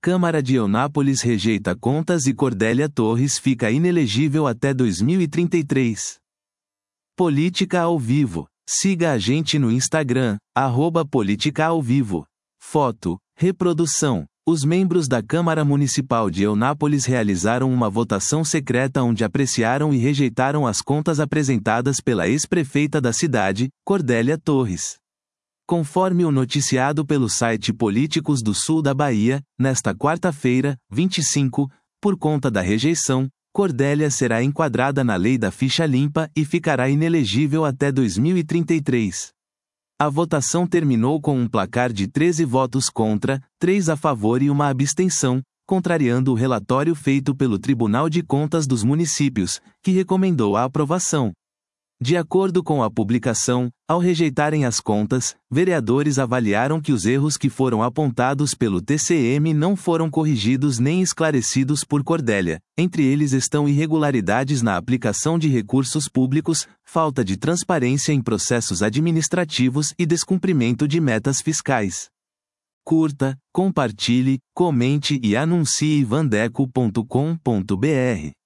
Câmara de Eunápolis rejeita contas e Cordélia Torres fica inelegível até 2033. Política ao vivo. Siga a gente no Instagram, @politicaauvivo. Foto, reprodução. Os membros da Câmara Municipal de Eunápolis realizaram uma votação secreta onde apreciaram e rejeitaram as contas apresentadas pela ex-prefeita da cidade, Cordélia Torres. Conforme o noticiado pelo site Políticos do Sul da Bahia, nesta quarta-feira, 25, por conta da rejeição, Cordélia será enquadrada na lei da ficha limpa e ficará inelegível até 2033. A votação terminou com um placar de 13 votos contra, 3 a favor e uma abstenção, contrariando o relatório feito pelo Tribunal de Contas dos Municípios, que recomendou a aprovação. De acordo com a publicação, ao rejeitarem as contas, vereadores avaliaram que os erros que foram apontados pelo TCM não foram corrigidos nem esclarecidos por Cordélia. Entre eles estão irregularidades na aplicação de recursos públicos, falta de transparência em processos administrativos e descumprimento de metas fiscais. Curta, compartilhe, comente e anuncie vandeco.com.br.